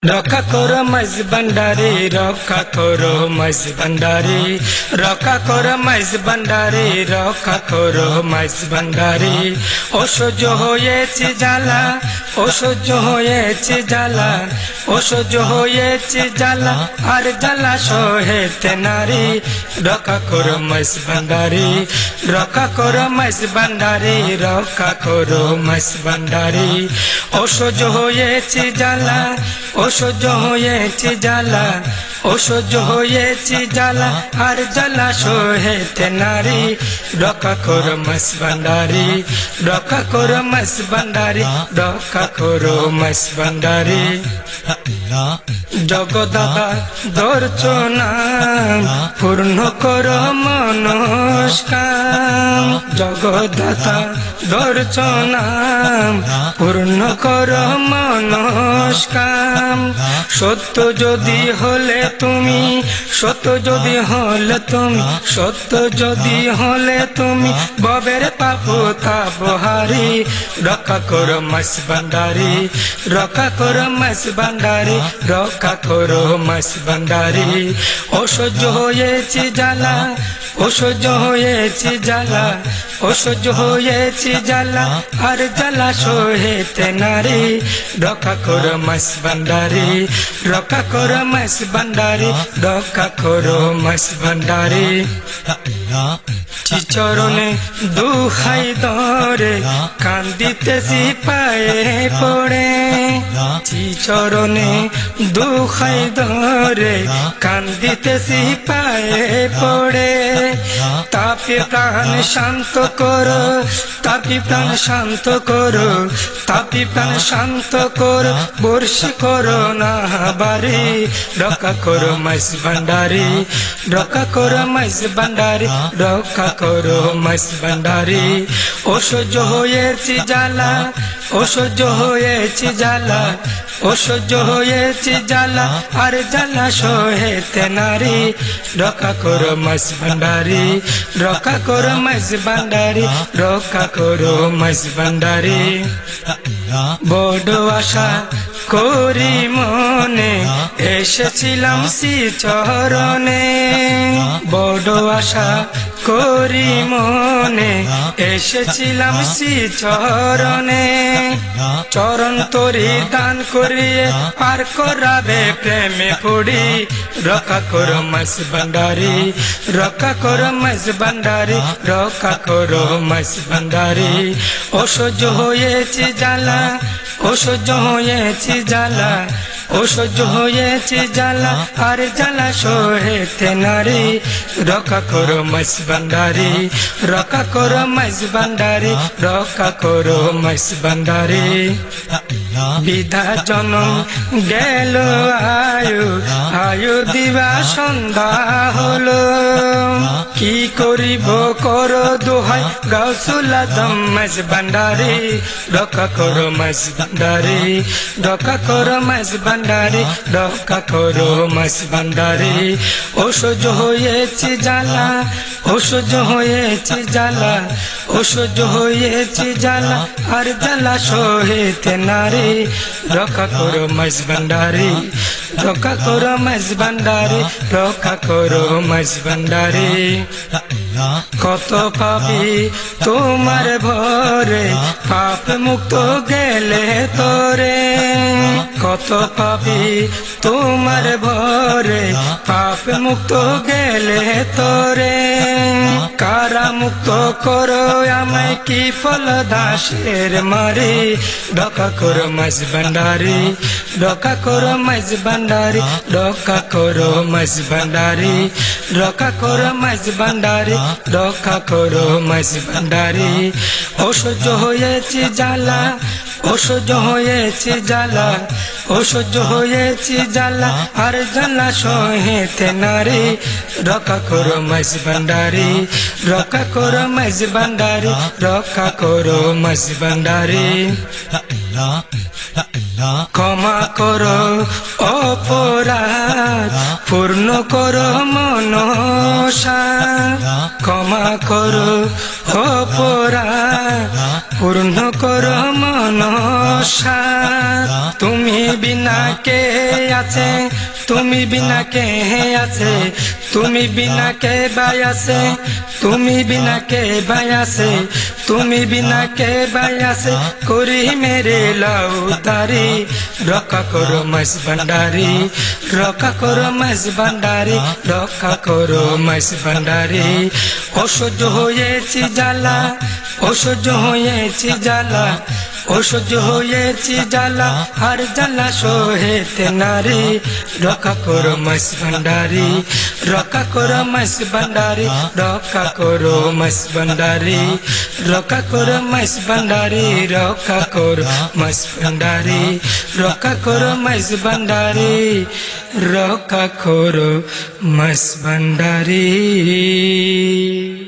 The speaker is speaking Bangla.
রক্ষা করো মাইজ ভান্ডারি, রক্ষা করো মাইজ ভান্ডারি, রক্ষা করো মাইজ ভান্ডারি, রক্ষা করো মাইজ ভান্ডারি। অসহ্য হয়েছে জ্বালা, অসহ্য হয়েছে জ্বালা, অসহ্য হয়েছে জ্বালা, আর জ্বালা সহেতে নারী। রক্ষা করো মাইজ ভান্ডারি, রক্ষা করো মাইজ ভান্ডারি, রক্ষা করো মাইজ ভান্ডারি। অসহ্য হয়েছে জ্বালা, অসহ্য হয়েছে জ্বালা, অসহ্য হয়েছে জ্বালা, আর জ্বালা সহেতে নারী। রক্ষা করো মাইজ ভান্ডারি, রক্ষা করো মাইজ ভান্ডারি, রক্ষা করো মাইজ ভান্ডারি। জগদাতা ধরছ নাম, পূর্ণ করো মনস্কাম। জগদাতা ধরছ নাম, পূর্ণ করো মনস্কাম। সত্য যদি হলে তুমি, সত্য যদি হলে তুমি, সত্য যদি হলে তুমি, ভবের পাপ তাপহারি। রক্ষা করো মাইজ ভান্ডারি, রক্ষা করো মাইজ ভান্ডারি, রক্ষা করো মাইজ ভান্ডারি। অসহ্য হয়েছে জ্বালা, অসহ্য হয়েছে জ্বালা, অসহ্য হয়েছে জ্বালা, আর জ্বালা সহেতে নারী। রক্ষা করো মাইজ ভান্ডারি, রক্ষা করো মাইজ ভান্ডারি, রক্ষা করো মাইজ ভান্ডারি। চরণে দুহাই ধরে কান্দিতেছি পায়ে পড়ে, চরণে দুহাই ধরে কান্দিতেছি পায়ে পড়ে। তাপি প্রাণ শান্ত করো, তাপি প্রাণ শান্ত করো, তাপি প্রাণ শান্ত করো, বর্ষি করো না বাড়ি। রক্ষা করো মাইজ ভান্ডারি, রক্ষা করো মাইজ ভান্ডারি, রক্ষা করো মাইজ ভান্ডারি। অসহ্য হয়েছে জ্বালা, অসহ্য হয়েছে জ্বালা, অসহ্য হয়েছে জ্বালা, আর জ্বালা সহেতে নারী। রক্ষা করো মাইজ ভান্ডারি, রক্ষা করো মাইজ ভান্ডারি, রক্ষা করো মাইজ ভান্ডারি। বড় আশা করি মনে এসেছিলাম শ্রী চরণে, বড় আশা করি মনে এসেছিলাম শ্রী চরণে। চরণ তরি দান করিয়ে পার করাবে প্রেমে পড়ি। রক্ষা করো মাইজ ভান্ডারি, রক্ষা করো মাইজ ভান্ডারি, রক্ষা করো মাইজ ভান্ডারি। অসহ্য হয়েছে জ্বালা, অসহ্য হয়েছে জ্বালা, অসহ্য হয়েছে জ্বালা, আর জ্বালা সহেতে নারী। রক্ষা করো মাইজ ভান্ডারি, রক্ষা করো মাইজ ভান্ডারি, রক্ষা করো মাইজ ভান্ডারি। বিধা জনম গেল আয়ু, আয়ু দিবা সন্ধ্যা হলো। কি করিব করো দোহাই গাউসুল আজম মাইজ ভান্ডারি। রক্ষা করো মাইজ ভান্ডারি, রক্ষা করো মাইজ ভান্ডারি, রক্ষা করো মাইজ ভান্ডারি। অসহ্য হয়েছে জ্বালা, অসহ্য হয়েছে জ্বালা, অসহ্য হয়েছে জ্বালা, আর জ্বালা সহেতে নারী। রক্ষা করো মাইজ ভান্ডারি, রক্ষা করো মাইজ ভান্ডারি, রক্ষা করো মাইজ ভান্ডারি। কত পাপি তোমার ভরে পাপ মুক্ত গেলে তোরে, কত পাপি তোমার ভরে পাপ মুক্ত গেলে তোরে। কারা মুক্ত করো আমায় কি ফল দাসের মারি। রক্ষা করো মাইজ ভান্ডারি, রক্ষা করো মাইজ ভান্ডারি, রক্ষা করো মাইজ ভান্ডারি, রক্ষা করো মাইজ ভান্ডারি, রক্ষা করো মাইজ ভান্ডারি। অসহ্য হয়েছে জ্বালা, অসহ্য হয়েছে জ্বালা, অসহ্য হয়েছে জ্বালা, আর জ্বালা সহেতে নারী। রক্ষা করো মাইজ ভান্ডারি, রক্ষা করো মাইজ ভান্ডারি, রক্ষা করো মাইজ ভান্ডারি। ক্ষমা করো অপরাধ, পূর্ণ করো মনসা। ক্ষমা করো অপরাধ, পূর্ণ করো মনসা। তুমি বিনা বিনা কে আছে, তুমি বিনা কে আছে, তুমি বিনা কে ভাই আছে, তুমি বিনা কে ভাই আছে, তুমি বিনা কে ভাই আছে, করি মেরে লাউদারি, রক্ষা করো মাইস ভান্ডারি, রক্ষা করো মাইস ভান্ডারি, রক্ষা করো মাইস ভান্ডারি। অসহ্য হয়েছি জ্বালা, অসহ্য হয়েছি জ্বালা, অসহ্য হয়েছি জ্বালা, আর জ্বালা সহেতে নারী, রক্ষা করো মাইস ভান্ডারি, রক্ষা করো মাইস ভান্ডারি, রক্ষা করো মাইস ভান্ডারি, রক্ষা করো মাইস ভান্ডারি, রক্ষা করো মাইস ভান্ডারি, রক্ষা করো মাইস ভান্ডারি, রক্ষা করো মাইস ভান্ডারি।